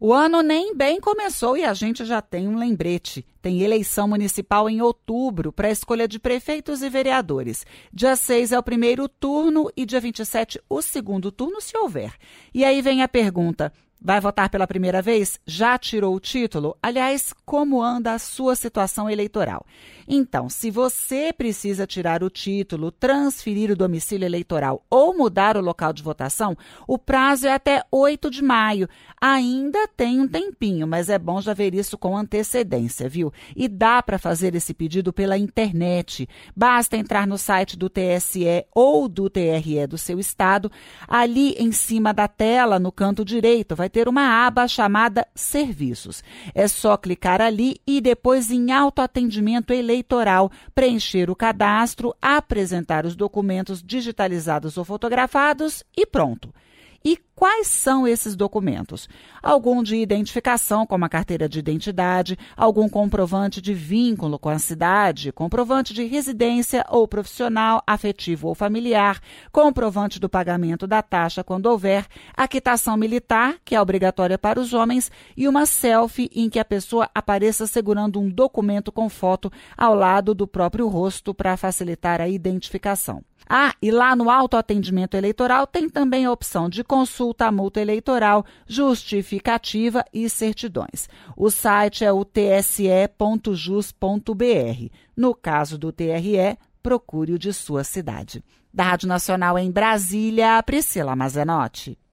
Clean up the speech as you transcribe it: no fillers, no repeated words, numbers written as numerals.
O ano nem bem começou e a gente já tem um lembrete. Tem eleição municipal em outubro para a escolha de prefeitos e vereadores. Dia 6 é o primeiro turno e dia 27 o segundo turno, se houver. E aí vem a pergunta: vai votar pela primeira vez? Já tirou o título? Aliás, como anda a sua situação eleitoral? Então, se você precisa tirar o título, transferir o domicílio eleitoral ou mudar o local de votação, o prazo é até 8 de maio. Ainda tem um tempinho, mas é bom já ver isso com antecedência, viu? E dá para fazer esse pedido pela internet. Basta entrar no site do TSE ou do TRE do seu estado. Ali em cima da tela, no canto direito, vai ter uma aba chamada Serviços. É só clicar ali e depois em autoatendimento eleitoral, preencher o cadastro, apresentar os documentos digitalizados ou fotografados e pronto. E quais são esses documentos? Algum de identificação, como a carteira de identidade, algum comprovante de vínculo com a cidade, comprovante de residência ou profissional, afetivo ou familiar, comprovante do pagamento da taxa quando houver, a quitação militar, que é obrigatória para os homens, e uma selfie em que a pessoa apareça segurando um documento com foto ao lado do próprio rosto para facilitar a identificação. Ah, e lá no autoatendimento eleitoral tem também a opção de consulta à multa eleitoral, justificativa e certidões. O site é o tse.jus.br. No caso do TRE, procure o de sua cidade. Da Rádio Nacional em Brasília, Priscila Mazenotti.